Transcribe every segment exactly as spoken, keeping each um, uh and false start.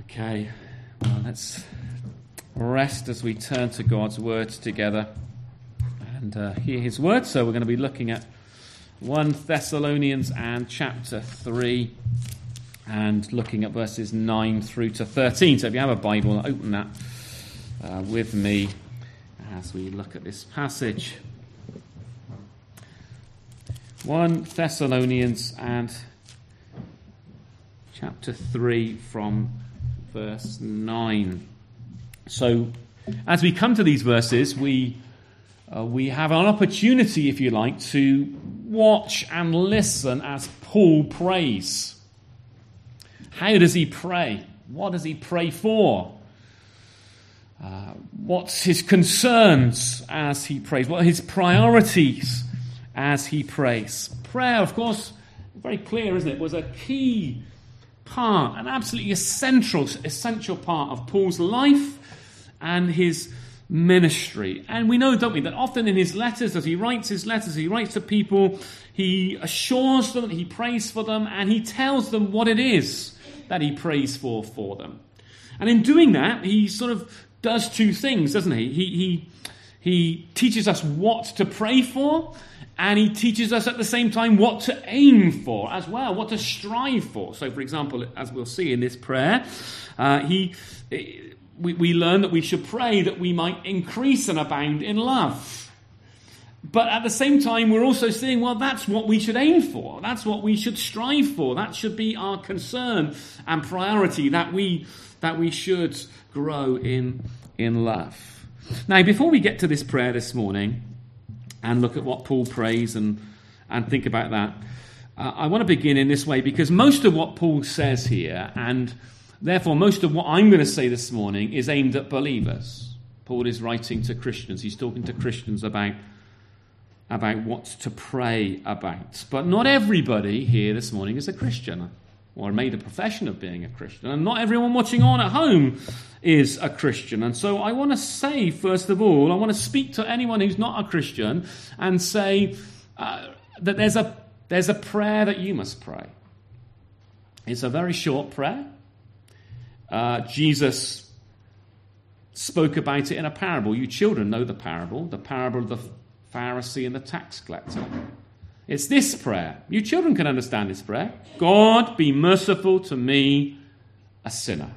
Okay, well, let's rest as we turn to God's word together and uh, hear his word. So we're going to be looking at First Thessalonians and chapter three and looking at verses nine through to thirteen. So if you have a Bible, open that uh, with me as we look at this passage. First Thessalonians and chapter three from verse nine. So, as we come to these verses, we uh, we have an opportunity, if you like, to watch and listen as Paul prays. How does he pray? What does he pray for? Uh, what's his concerns as he prays? What are his priorities as he prays? Prayer, of course, very clear, isn't it, was a key part, an absolutely essential, essential part of Paul's life and his ministry. And we know, don't we, that often in his letters, as he writes his letters, he writes to people, he assures them, he prays for them, and he tells them what it is that he prays for for them. And in doing that, he sort of does two things, doesn't he? He he, he teaches us what to pray for, and he teaches us at the same time what to aim for as well, what to strive for. So, for example, as we'll see in this prayer, uh, he we, we learn that we should pray that we might increase and abound in love. But at the same time, we're also saying, well, that's what we should aim for. That's what we should strive for. That should be our concern and priority, that we that we should grow in, in love. Now, before we get to this prayer this morning, and look at what Paul prays and, and think about that, Uh, I want to begin in this way because most of what Paul says here, and therefore most of what I'm going to say this morning, is aimed at believers. Paul is writing to Christians. He's talking to Christians about, about what to pray about. But not everybody here this morning is a Christian or made a profession of being a Christian. And not everyone watching on at home is a Christian. And so I want to say, first of all, I want to speak to anyone who's not a Christian and say uh, that there's a there's a prayer that you must pray. It's a very short prayer. Uh, Jesus spoke about it in a parable. You children know the parable, the parable of the Pharisee and the tax collector. It's this prayer. You children can understand this prayer. God, be merciful to me, a sinner.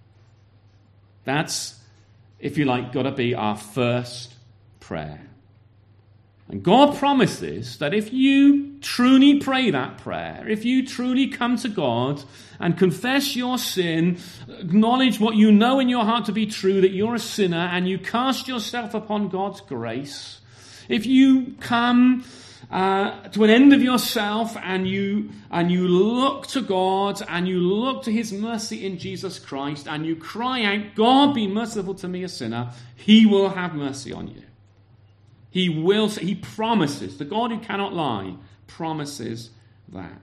That's, if you like, got to be our first prayer. And God promises that if you truly pray that prayer, if you truly come to God and confess your sin, acknowledge what you know in your heart to be true, that you're a sinner, and you cast yourself upon God's grace, if you come Uh, to an end of yourself, and you and you look to God, and you look to his mercy in Jesus Christ, and you cry out, God, be merciful to me, a sinner, he will have mercy on you. He will, he promises, the God who cannot lie, promises that.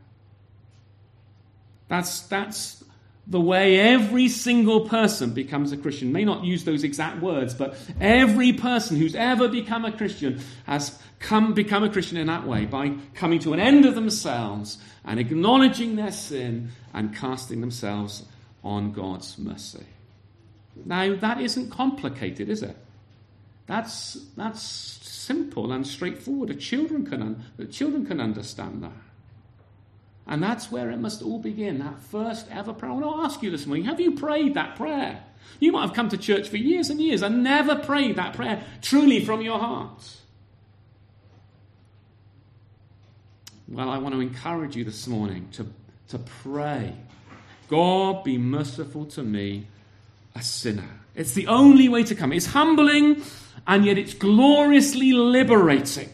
That's, that's the way every single person becomes a Christian. May not use those exact words, but every person who's ever become a Christian has come become a Christian in that way, by coming to an end of themselves and acknowledging their sin and casting themselves on God's mercy. Now, that isn't complicated, is it? That's that's simple and straightforward. The children can un- the children can understand that. And that's where it must all begin, that first ever prayer. I want to ask you this morning, have you prayed that prayer? You might have come to church for years and years and never prayed that prayer truly from your heart. Well, I want to encourage you this morning to, to pray, God, be merciful to me, a sinner. It's the only way to come. It's humbling, and yet it's gloriously liberating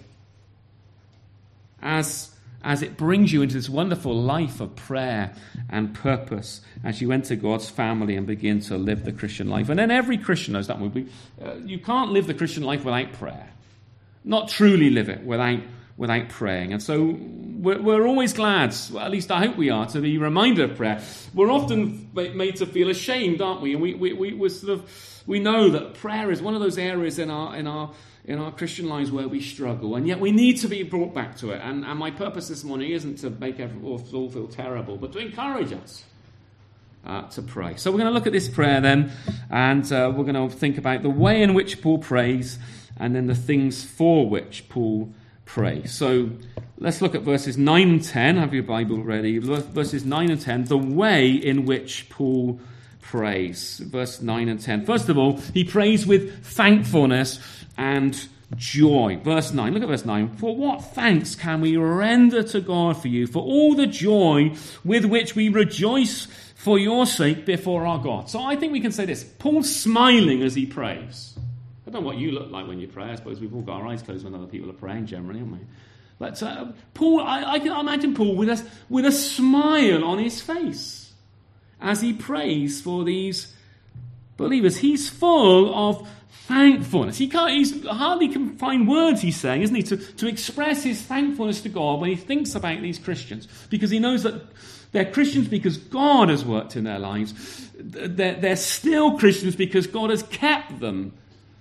as, as it brings you into this wonderful life of prayer and purpose as you enter God's family and begin to live the Christian life. And then every Christian knows that. We, uh, you can't live the Christian life without prayer. Not truly live it without without praying. And so we're, we're always glad, well, at least I hope we are, to be reminded of prayer. We're often made to feel ashamed, aren't we? And we we we we're sort of we know that prayer is one of those areas in our in our in our Christian lives where we struggle, and yet we need to be brought back to it. And, and my purpose this morning isn't to make everyone all feel terrible, but to encourage us uh, to pray. So we're going to look at this prayer then, and uh, we're going to think about the way in which Paul prays, and then the things for which Paul prays. So let's look at verses nine and ten. Have your Bible ready. Verses nine and ten, the way in which Paul prays. Verse nine and ten. First of all, he prays with thankfulness and joy. Verse nine, look at verse nine. For what thanks can we render to God for you, for all the joy with which we rejoice for your sake before our God. So I think we can say this. Paul's smiling as he prays. I don't know what you look like when you pray. I suppose we've all got our eyes closed when other people are praying generally, haven't we? But uh, Paul, I, I can imagine Paul with a, with a smile on his face as he prays for these believers. He's full of thankfulness. He can't, he's hardly can find words, he's saying, isn't he, to, to express his thankfulness to God when he thinks about these Christians. Because he knows that they're Christians because God has worked in their lives. They're, they're still Christians because God has kept them.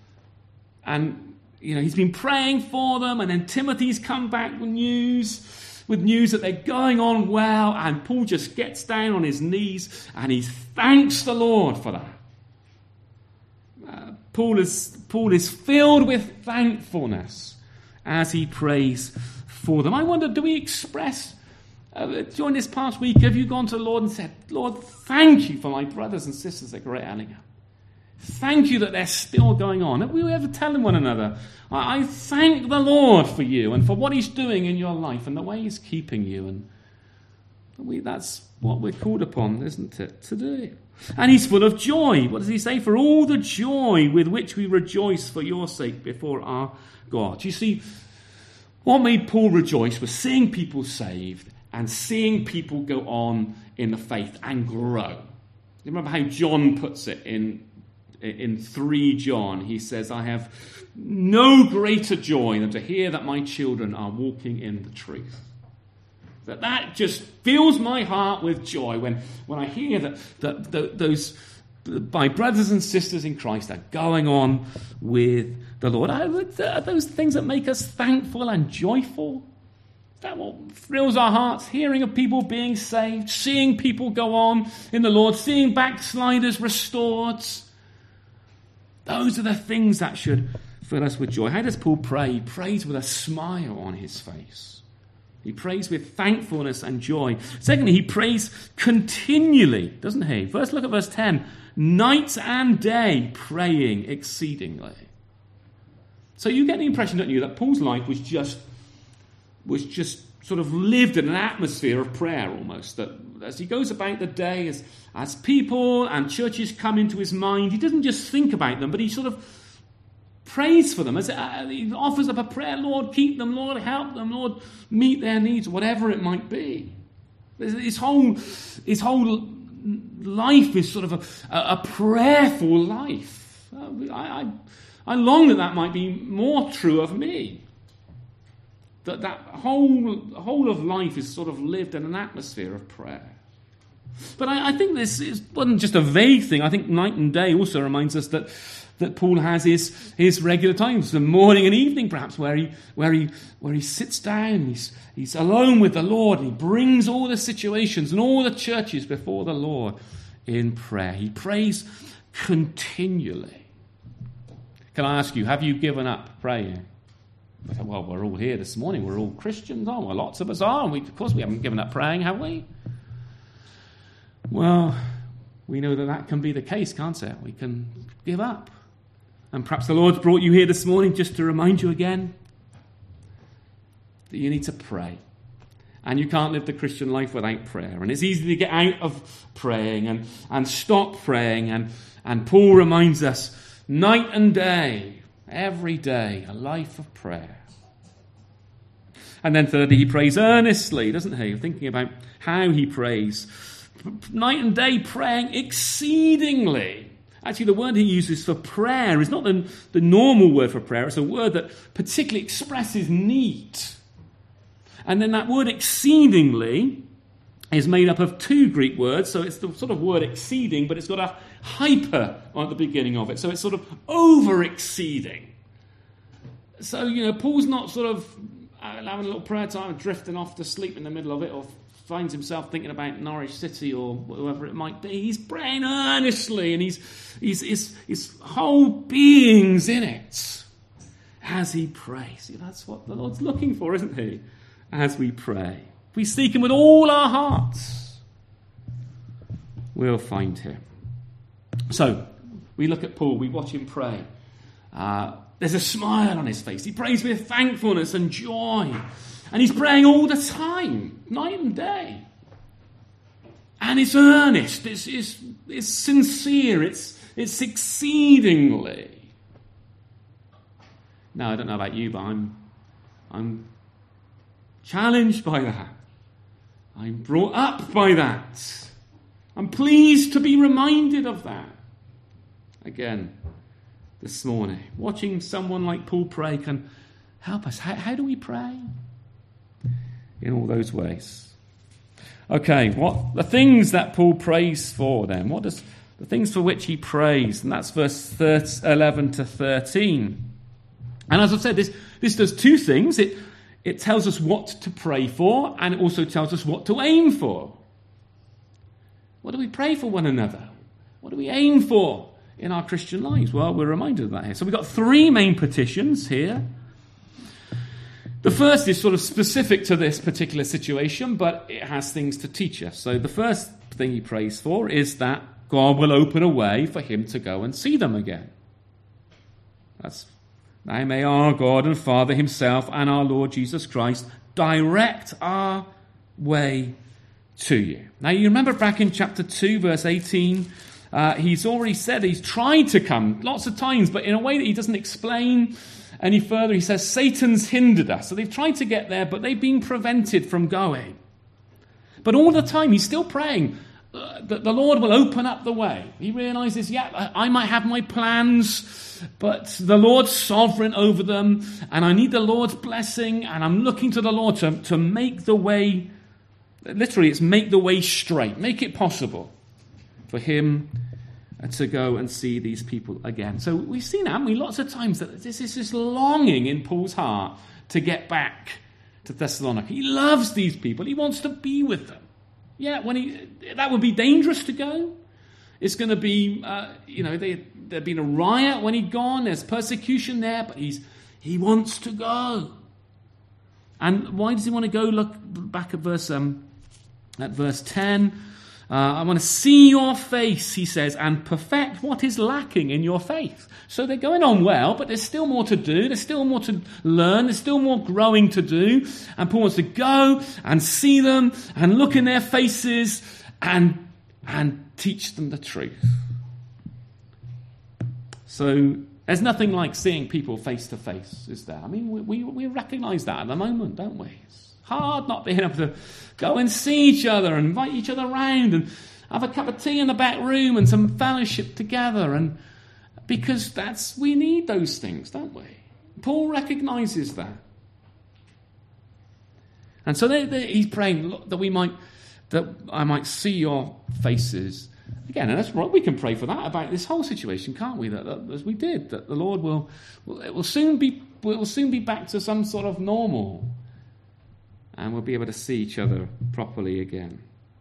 And, you know, he's been praying for them, and then Timothy's come back with news, with news that they're going on well, and Paul just gets down on his knees and he thanks the Lord for that. Uh, Paul is, Paul is filled with thankfulness as he prays for them. I wonder, do we express, uh, during this past week, have you gone to the Lord and said, Lord, thank you for my brothers and sisters at Great Allingham. Thank you that they're still going on. Have we ever telling one another, I thank the Lord for you and for what he's doing in your life and the way he's keeping you. And we, that's what we're called upon, isn't it, to do. And he's full of joy. What does he say? For all the joy with which we rejoice for your sake before our God. You see, what made Paul rejoice was seeing people saved and seeing people go on in the faith and grow. You remember how John puts it in In three John, he says, I have no greater joy than to hear that my children are walking in the truth. That that just fills my heart with joy when, when I hear that, that, that those my brothers and sisters in Christ are going on with the Lord. Are those things that make us thankful and joyful? Is that what thrills our hearts? Hearing of people being saved, seeing people go on in the Lord, seeing backsliders restored. Those are the things that should fill us with joy. How does Paul pray? He prays with a smile on his face. He prays with thankfulness and joy. Secondly, he prays continually, doesn't he? First, look at verse ten. Night and day praying exceedingly. So you get the impression, don't you, that Paul's life was just, was just sort of lived in an atmosphere of prayer almost. That as he goes about the day, as, as people and churches come into his mind, he doesn't just think about them, but he sort of prays for them. As uh, he offers up a prayer, Lord, keep them, Lord, help them, Lord, meet their needs, whatever it might be. His whole, his whole life is sort of a, a, a prayerful life. Uh, I, I, I long that that might be more true of me. That that whole whole of life is sort of lived in an atmosphere of prayer. But I, I think this is, wasn't just a vague thing. I think night and day also reminds us that, that Paul has his, his regular times, the morning and evening perhaps, where he where he where he sits down, he's he's alone with the Lord, and he brings all the situations and all the churches before the Lord in prayer. He prays continually. Can I ask you, have you given up praying? Well, we're all here this morning. We're all Christians, aren't we? Lots of us are. We, of course, we haven't given up praying, have we? Well, we know that that can be the case, can't it? We can give up. And perhaps the Lord's brought you here this morning just to remind you again that you need to pray. And you can't live the Christian life without prayer. And it's easy to get out of praying and, and stop praying. And, and Paul reminds us, night and day, every day, a life of prayer. And then thirdly, he prays earnestly, doesn't he? Thinking about how he prays. Night and day praying exceedingly. Actually, the word he uses for prayer is not the, the normal word for prayer. It's a word that particularly expresses need. And then that word exceedingly is made up of two Greek words. So it's the sort of word exceeding, but it's got a hyper at the beginning of it. So it's sort of over-exceeding. So, you know, Paul's not sort of having a little prayer time and drifting off to sleep in the middle of it or finds himself thinking about Norwich City or whoever it might be, he's praying earnestly, and he's, he's, his, his whole being's in it as he prays. See, that's what the Lord's looking for, isn't he? As we pray. If we seek him with all our hearts, we'll find him. So, we look at Paul, we watch him pray. Uh, there's a smile on his face. He prays with thankfulness and joy. And he's praying all the time, night and day. And it's earnest, it's, it's, it's sincere, it's, it's exceedingly. Now, I don't know about you, but I'm, I'm challenged by that. I'm brought up by that. I'm pleased to be reminded of that. Again, this morning, watching someone like Paul pray can help us. How, how do we pray? In all those ways. Okay, what the things that Paul prays for then? What does the things for which he prays? And that's verse eleven to thirteen. And as I've said, this this does two things. It it tells us what to pray for, and it also tells us what to aim for. What do we pray for one another? What do we aim for in our Christian lives? Well, we're reminded of that here. So we've got three main petitions here. The first is sort of specific to this particular situation, but it has things to teach us. So the first thing he prays for is that God will open a way for him to go and see them again. That's, now may our God and Father himself and our Lord Jesus Christ direct our way to you. Now you remember back in chapter two, verse eighteen, uh, he's already said he's tried to come lots of times, but in a way that he doesn't explain any further. He says Satan's hindered us. So they've tried to get there, but they've been prevented from going. But all the time he's still praying uh, that the Lord will open up the way. He realizes, yeah, I, I might have my plans, but the Lord's sovereign over them, and I need the Lord's blessing, and I'm looking to the Lord to, to make the way, literally it's make the way straight, make it possible for him to go and see these people again. So we've seen, haven't we, lots of times that this is this longing in Paul's heart to get back to Thessalonica. He loves these people. He wants to be with them. Yeah, when he that would be dangerous to go. It's going to be, uh, you know, they, there'd been a riot when he'd gone. There's persecution there, but he's he wants to go. And why does he want to go? Look back at verse um, at verse ten. Uh, I want to see your face, he says, and perfect what is lacking in your faith. So they're going on well, but there's still more to do. There's still more to learn. There's still more growing to do. And Paul wants to go and see them and look in their faces and, and teach them the truth. So there's nothing like seeing people face to face, is there? I mean, we, we, we recognize that at the moment, don't we? It's hard not being able to go and see each other and invite each other around and have a cup of tea in the back room and some fellowship together. And because that's, we need those things, don't we? Paul recognizes that. And so they, they, he's praying that we might, that I might see your faces again. And that's right. We can pray for that about this whole situation, can't we? That, that as we did, that the Lord will, will, it will soon be, it will soon be back to some sort of normal. And we'll be able to see each other properly again.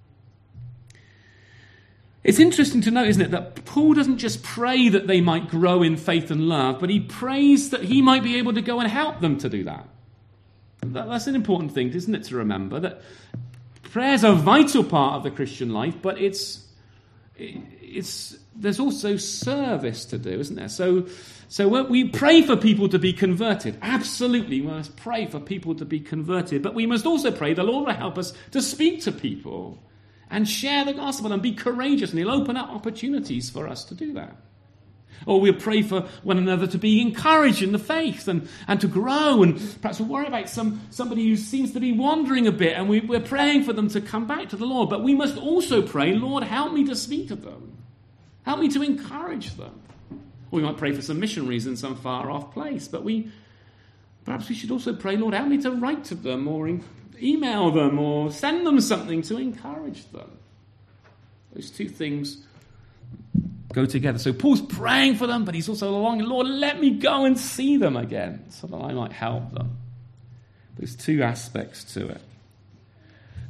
It's interesting to note, isn't it, that Paul doesn't just pray that they might grow in faith and love, but he prays that he might be able to go and help them to do that. That's an important thing, isn't it, to remember, that prayer's a vital part of the Christian life, but it's it's there's also service to do, isn't there? So So we pray for people to be converted. Absolutely, we must pray for people to be converted. But we must also pray the Lord will help us to speak to people and share the gospel and be courageous. And he'll open up opportunities for us to do that. Or we'll pray for one another to be encouraged in the faith and, and to grow. And perhaps we'll worry about some somebody who seems to be wandering a bit. And we, we're praying for them to come back to the Lord. But we must also pray, Lord, help me to speak to them. Help me to encourage them. Or we might pray for some missionaries in some far-off place, but we perhaps we should also pray, Lord, help me to write to them or in, email them or send them something to encourage them. Those two things go together. So Paul's praying for them, but he's also longing, Lord, let me go and see them again so that I might help them. There's two aspects to it.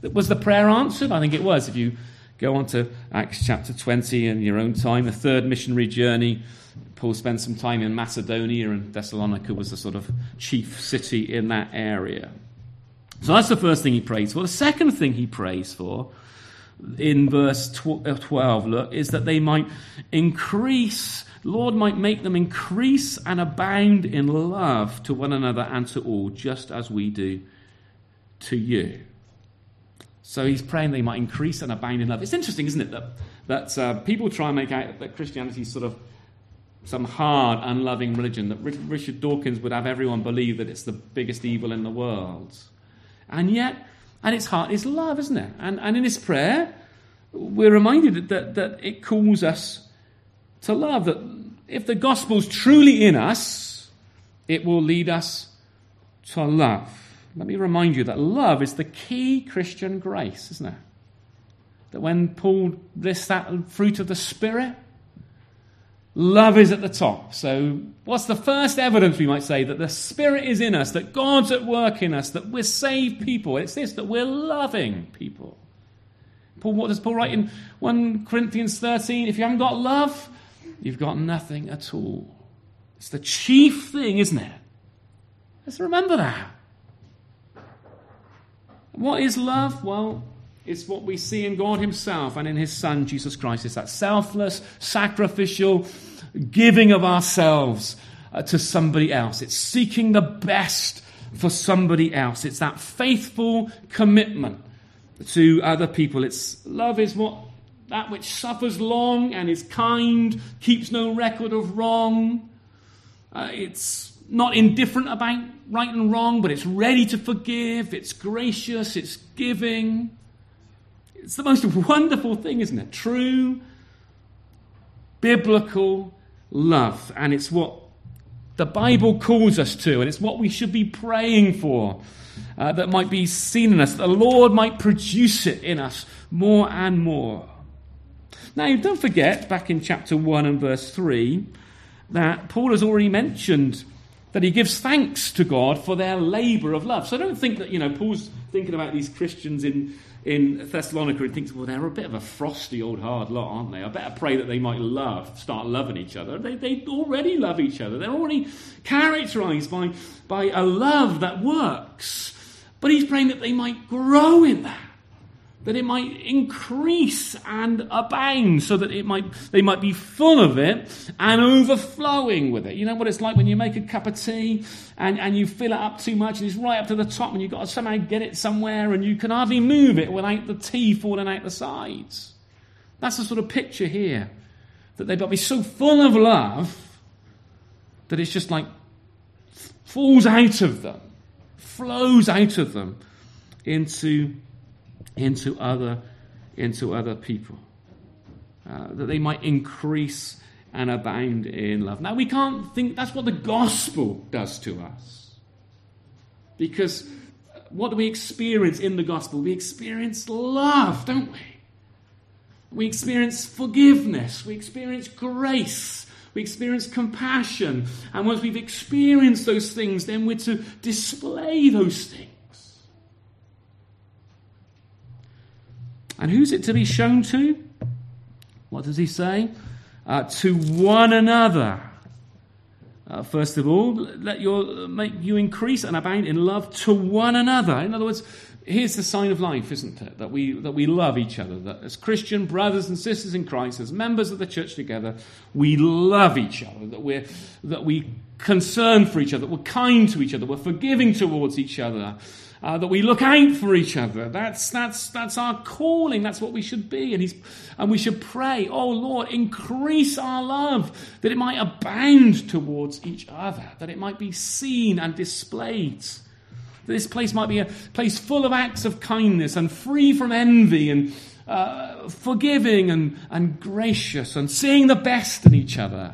Was the prayer answered? I think it was. If you go on to Acts chapter twenty in your own time, the third missionary journey, Paul spent some time in Macedonia, and Thessalonica was the sort of chief city in that area. So that's the first thing he prays for. The second thing he prays for in verse twelve, look, is that they might increase, Lord might make them increase and abound in love to one another and to all, just as we do to you. So he's praying they might increase and abound in love. It's interesting, isn't it, that, that uh, people try and make out that Christianity is sort of some hard, unloving religion, that Richard Dawkins would have everyone believe that it's the biggest evil in the world. And yet, at its heart is love, isn't it? And, and in his prayer, we're reminded that, that it calls us to love, that if the gospel's truly in us, it will lead us to love. Let me remind you that love is the key Christian grace, isn't it? That when Paul lists that fruit of the Spirit, love is at the top. So what's the first evidence, we might say, that the Spirit is in us, that God's at work in us, that we're saved people? It's this, that we're loving people. Paul, what does Paul write in First Corinthians thirteen? If you haven't got love, you've got nothing at all. It's the chief thing, isn't it? Let's remember that. What is love? Well, it's what we see in God himself and in his Son, Jesus Christ. It's that selfless, sacrificial giving of ourselves uh, to somebody else. It's seeking the best for somebody else. It's that faithful commitment to other people. It's love is what that which suffers long and is kind, keeps no record of wrong. Uh, it's not indifferent about right and wrong, but it's ready to forgive. It's gracious. It's giving. It's the most wonderful thing, isn't it? True, biblical love. And it's what the Bible calls us to, and it's what we should be praying for, uh, that might be seen in us. The Lord might produce it in us more and more. Now, don't forget, back in chapter one and verse three, that Paul has already mentioned that he gives thanks to God for their labour of love. So don't think that, you know, Paul's thinking about these Christians in, in Thessalonica and thinks, well, they're a bit of a frosty old hard lot, aren't they? I better pray that they might love, start loving each other. They, they already love each other. They're already characterised by, by a love that works. But he's praying that they might grow in that, that it might increase and abound, so that it might they might be full of it and overflowing with it. You know what it's like when you make a cup of tea and, and you fill it up too much and it's right up to the top and you've got to somehow get it somewhere and you can hardly move it without the tea falling out the sides. That's the sort of picture here, that they've got to be so full of love that it's just like falls out of them, flows out of them into into other into other people, uh, that they might increase and abound in love. Now, we can't think that's what the gospel does to us, because what do we experience in the gospel? We experience love, don't we? We experience forgiveness, we experience grace, we experience compassion, and once we've experienced those things, then we're to display those things. And who's it to be shown to? What does he say? Uh, to one another. Uh, first of all, let your make you increase and abound in love to one another. In other words, here's the sign of life, isn't it? That we that we love each other. That as Christian brothers and sisters in Christ, as members of the church together, we love each other. That we're that we concern for each other. That we're kind to each other. We're forgiving towards each other. Uh, that we look out for each other. That's that's that's our calling. That's what we should be. And he's and we should pray, oh Lord, increase our love, that it might abound towards each other, that it might be seen and displayed. That this place might be a place full of acts of kindness and free from envy and uh, forgiving and, and gracious and seeing the best in each other.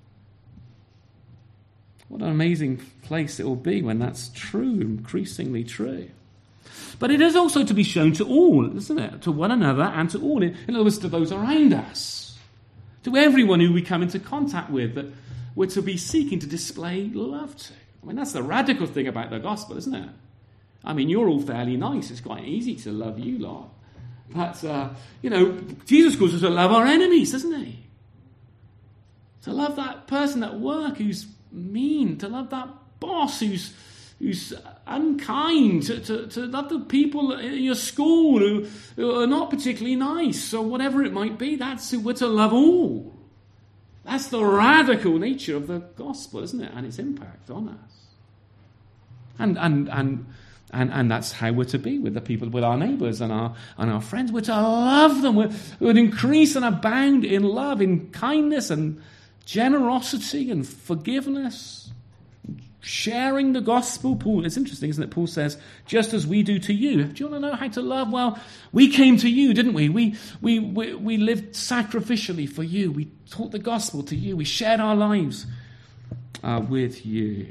What an amazing place it will be when that's true, increasingly true. But it is also to be shown to all, isn't it? To one another and to all. In other words, to those around us. To everyone who we come into contact with, that we're to be seeking to display love to. I mean, that's the radical thing about the gospel, isn't it? I mean, you're all fairly nice. It's quite easy to love you lot. But, uh, you know, Jesus calls us to love our enemies, doesn't he? To love that person at work who's mean, to love that boss who's who's unkind, to, to, to love the people in your school who, who are not particularly nice, or whatever it might be. That's who we're to love all. That's the radical nature of the gospel, isn't it? And its impact on us. And and and and and that's how we're to be with the people, with our neighbours and our and our friends. We're to love them. We're, we're to increase and abound in love, in kindness and generosity and forgiveness, sharing the gospel. Paul, it's interesting, isn't it? Paul says, just as we do to you. Do you want to know how to love? Well, we came to you, didn't we? We we we, we lived sacrificially for you. We taught the gospel to you. We shared our lives uh, with you.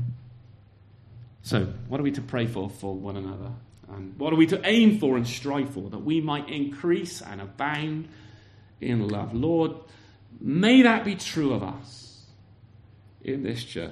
So, what are we to pray for for one another? And what are we to aim for and strive for? That we might increase and abound in love. Lord, may that be true of us in this church.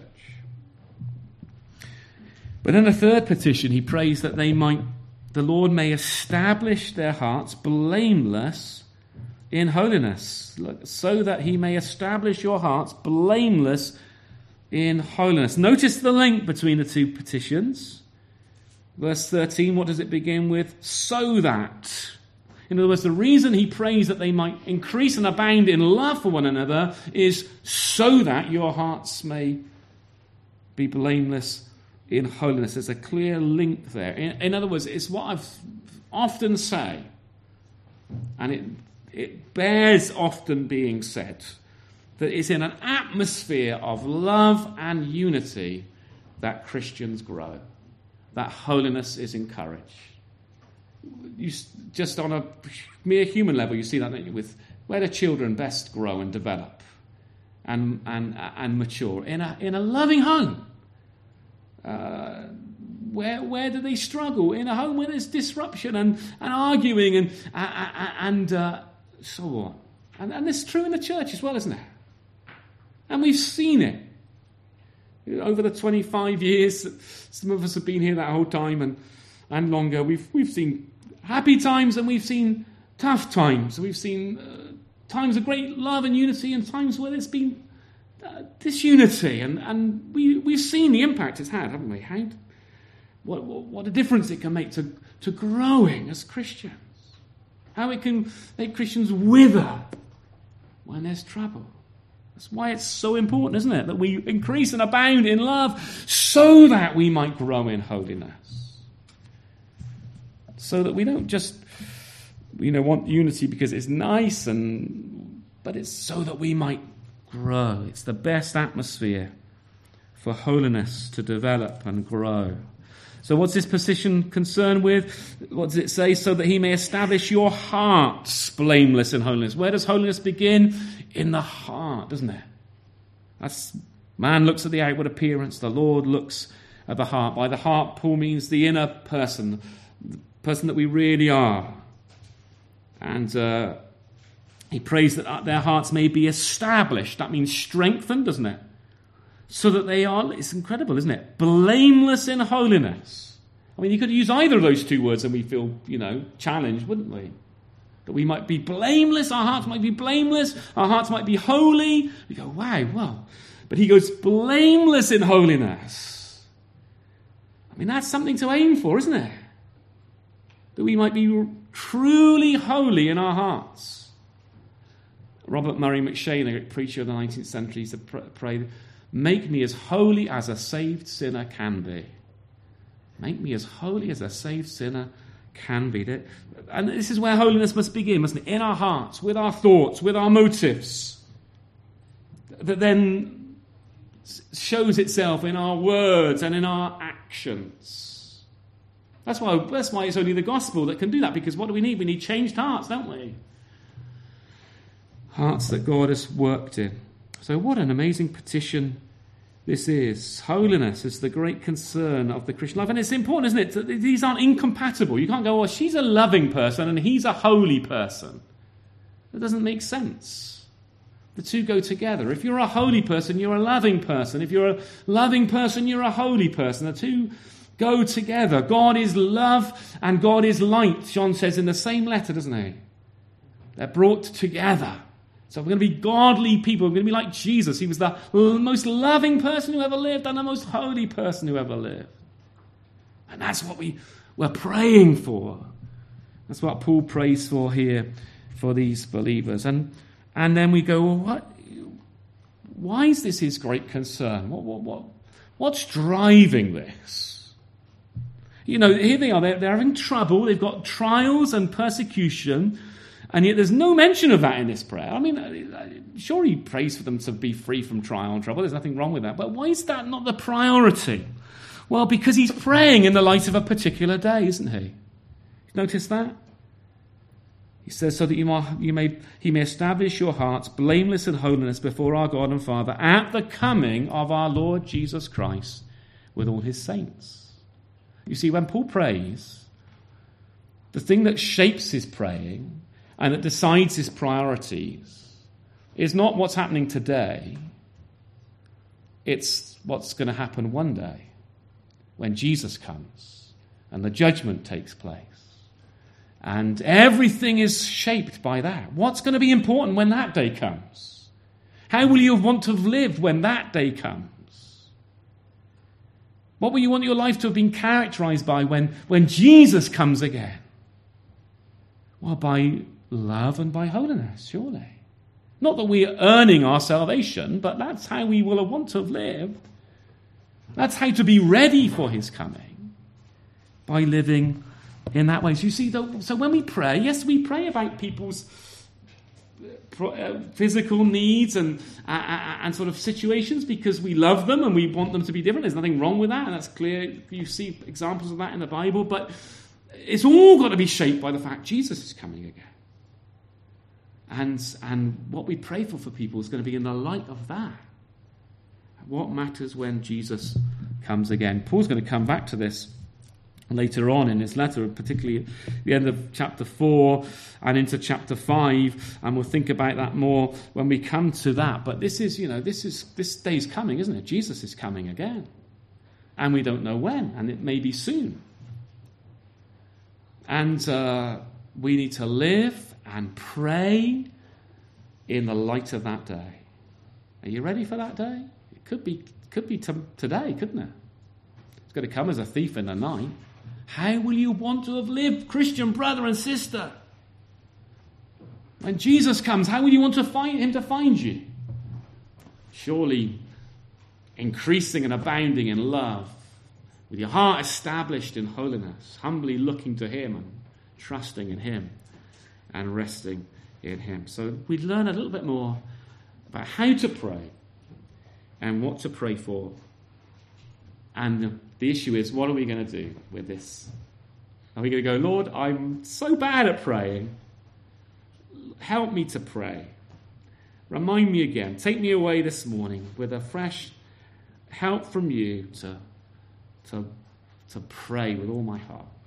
But in a third petition, he prays that they might, the Lord may establish their hearts blameless in holiness, so that he may establish your hearts blameless in holiness. Notice the link between the two petitions. Verse thirteen, what does it begin with? So that. In other words, the reason he prays that they might increase and abound in love for one another is so that your hearts may be blameless in holiness. There's a clear link there. In, in other words, it's what I've often say, and it it bears often being said, that it's in an atmosphere of love and unity that Christians grow, that holiness is encouraged. You, just on a mere human level, you see that, don't you, with where the children best grow and develop and and and mature in a in a loving home. Uh, where where do they struggle? In a home where there's disruption and, and arguing and uh, and uh, so on. And and it's true in the church as well, isn't it? And we've seen it over the twenty-five years. Some of us have been here that whole time and and longer. We've we've seen happy times and we've seen tough times. We've seen uh, times of great love and unity and times where there's been Uh, disunity, and, and we, we've seen the impact it's had, haven't we? How, what, what, what a difference it can make to, to growing as Christians. How it can make Christians wither when there's trouble. That's why it's so important, isn't it? That we increase and abound in love so that we might grow in holiness. So that we don't just, you know, want unity because it's nice, and but it's so that we might grow. It's the best atmosphere for holiness to develop and grow. So what's this petition concerned with? What does it say? So that he may establish your hearts blameless in holiness. Where does holiness begin? In the heart, doesn't it? That's, man looks at the outward appearance. The Lord looks at the heart. By the heart, Paul means the inner person, the person that we really are. And uh, he prays that their hearts may be established. That means strengthened, doesn't it? So that they are, it's incredible, isn't it? Blameless in holiness. I mean, you could use either of those two words and we feel, you know, challenged, wouldn't we? That we might be blameless, our hearts might be blameless, our hearts might be holy. We go, wow, well. But he goes, blameless in holiness. I mean, that's something to aim for, isn't it? That we might be truly holy in our hearts. Robert Murray McCheyne, a great preacher of the nineteenth century, used to pray, make me as holy as a saved sinner can be. Make me as holy as a saved sinner can be. And this is where holiness must begin, mustn't it? In our hearts, with our thoughts, with our motives. That then shows itself in our words and in our actions. That's why, that's why it's only the gospel that can do that, because what do we need? We need changed hearts, don't we? Hearts that God has worked in. So what an amazing petition this is. Holiness is the great concern of the Christian life. And it's important, isn't it, that these aren't incompatible. You can't go, well, she's a loving person and he's a holy person. That doesn't make sense. The two go together. If you're a holy person, you're a loving person. If you're a loving person, you're a holy person. The two go together. God is love and God is light, John says in the same letter, doesn't he? They're brought together. So we're going to be godly people. We're going to be like Jesus. He was the most loving person who ever lived and the most holy person who ever lived. And that's what we, we're praying for. That's what Paul prays for here for these believers. And and then we go, well, what? Why is this his great concern? What, what, what, what's driving this? You know, here they are. They're, they're having trouble. They've got trials and persecution. And yet there's no mention of that in this prayer. I mean, sure he prays for them to be free from trial and trouble. There's nothing wrong with that. But why is that not the priority? Well, because he's praying in the light of a particular day, isn't he? Notice that? He says, so that you may, you may, he may establish your hearts blameless in holiness before our God and Father at the coming of our Lord Jesus Christ with all his saints. You see, when Paul prays, the thing that shapes his praying and that decides his priorities is not what's happening today. It's what's going to happen one day when Jesus comes and the judgment takes place. And everything is shaped by that. What's going to be important when that day comes? How will you want to have lived when that day comes? What will you want your life to have been characterized by when, when Jesus comes again? Well, by love and by holiness, surely. Not that we are earning our salvation, but that's how we will want to have lived. That's how to be ready for his coming, by living in that way. So you see, though, so when we pray, yes, we pray about people's physical needs and uh, and sort of situations because we love them and we want them to be different. There's nothing wrong with that, and that's clear. You see examples of that in the Bible, but it's all got to be shaped by the fact Jesus is coming again. And, and what we pray for for people is going to be in the light of that. What matters when Jesus comes again? Paul's going to come back to this later on in his letter, particularly at the end of chapter four and into chapter five, and we'll think about that more when we come to that. But this is, you know, this is this day's coming, isn't it? Jesus is coming again. And we don't know when, and it may be soon. And uh, we need to live and pray in the light of that day. Are you ready for that day? It could be could be t- today, couldn't it? It's going to come as a thief in the night. How will you want to have lived, Christian brother and sister? When Jesus comes, how will you want to find him to find you? Surely increasing and abounding in love, with your heart established in holiness, humbly looking to him and trusting in him and resting in him. So we learn a little bit more about how to pray and what to pray for. And the issue is, what are we going to do with this? Are we going to go, Lord, I'm so bad at praying. Help me to pray. Remind me again. Take me away this morning with a fresh help from you to, to, to pray with all my heart.